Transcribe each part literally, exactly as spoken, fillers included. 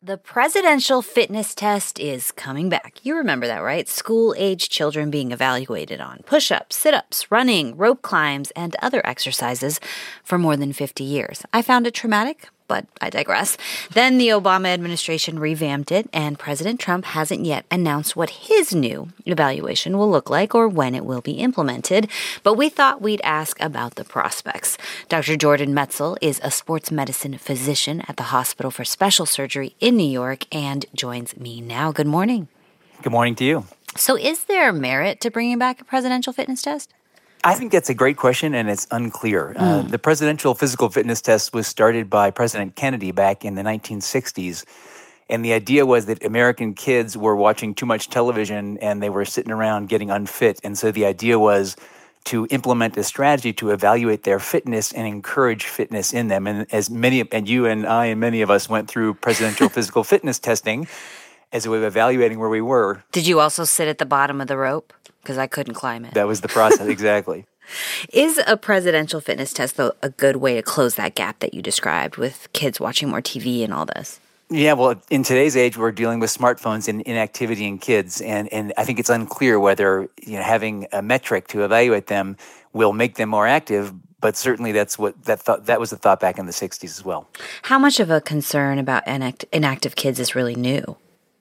The presidential fitness test is coming back. You remember that, right? School-age children being evaluated on push-ups, sit-ups, running, rope climbs, and other exercises for more than fifty years. I found it traumatic, but I digress. Then the Obama administration revamped it, and President Trump hasn't yet announced what his new evaluation will look like or when it will be implemented. But we thought we'd ask about the prospects. Doctor Jordan Metzl is a sports medicine physician at the Hospital for Special Surgery in New York and joins me now. Good morning. Good morning to you. So is there merit to bringing back a presidential fitness test? I think that's a great question, and it's unclear. Mm. Uh, the presidential physical fitness test was started by President Kennedy back in the nineteen sixties, and the idea was that American kids were watching too much television and they were sitting around getting unfit, and so the idea was to implement a strategy to evaluate their fitness and encourage fitness in them. And as many, and you and I and many of us went through presidential physical fitness testing as a way of evaluating where we were. Did you also sit at the bottom of the rope? Because I couldn't climb it. That was the process, exactly. Is a presidential fitness test, though, a good way to close that gap that you described with kids watching more T V and all this? Yeah, well, in today's age, we're dealing with smartphones and inactivity in kids, and, and I think it's unclear whether you know having a metric to evaluate them will make them more active. But certainly, that's what that thought, that was the thought back in the sixties as well. How much of a concern about inact- inactive kids is really new?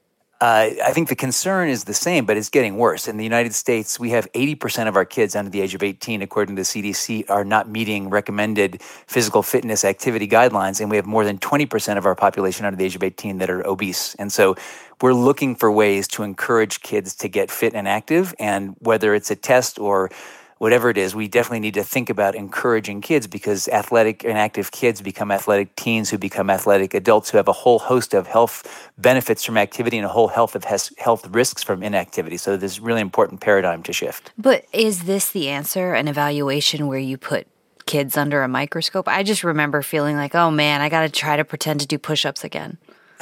Uh, I think the concern is the same, but it's getting worse. In the United States, we have eighty percent of our kids under the age of eighteen, according to the C D C, are not meeting recommended physical fitness activity guidelines, and we have more than twenty percent of our population under the age of eighteen that are obese. And so we're looking for ways to encourage kids to get fit and active, and whether it's a test or whatever it is, we definitely need to think about encouraging kids because athletic and active kids become athletic teens who become athletic adults who have a whole host of health benefits from activity and a whole health of health risks from inactivity. So there's a really important paradigm to shift. But is this the answer, an evaluation where you put kids under a microscope? I just remember feeling like, oh man, I got to try to pretend to do push-ups again.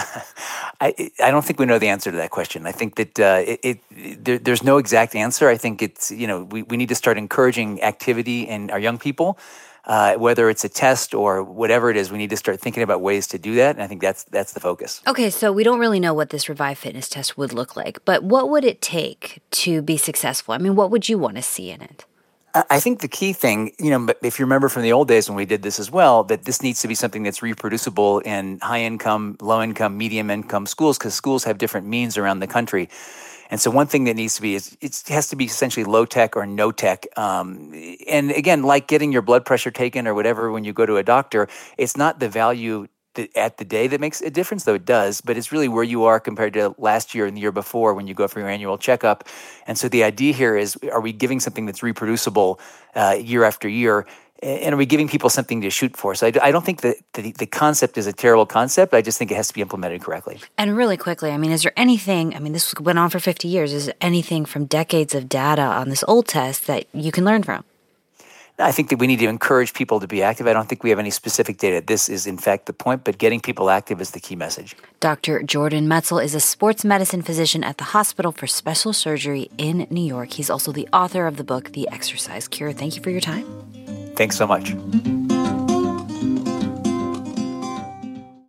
I I don't think we know the answer to that question. I think that uh, it, it there, there's no exact answer. I think it's you know we, we need to start encouraging activity in our young people, uh, whether it's a test or whatever it is. We need to start thinking about ways to do that, and I think that's that's the focus. Okay, so we don't really know what this Revive Fitness test would look like, but what would it take to be successful? I mean, what would you want to see in it? I think the key thing, you know, if you remember from the old days when we did this as well, that this needs to be something that's reproducible in high-income, low-income, medium-income schools because schools have different means around the country. And so one thing that needs to be is it has to be essentially low-tech or no-tech. Um, and again, like getting your blood pressure taken or whatever when you go to a doctor, it's not the value at the day that makes a difference, though it does, but it's really where you are compared to last year and the year before when you go for your annual checkup. And so the idea here is, are we giving something that's reproducible uh, year after year? And are we giving people something to shoot for? So I, I don't think that the, the concept is a terrible concept. I just think it has to be implemented correctly. And really quickly, I mean, is there anything, I mean, this went on for fifty years. Is there anything from decades of data on this old test that you can learn from? I think that we need to encourage people to be active. I don't think we have any specific data. This is, in fact, the point, but getting people active is the key message. Doctor Jordan Metzl is a sports medicine physician at the Hospital for Special Surgery in New York. He's also the author of the book, The Exercise Cure. Thank you for your time. Thanks so much.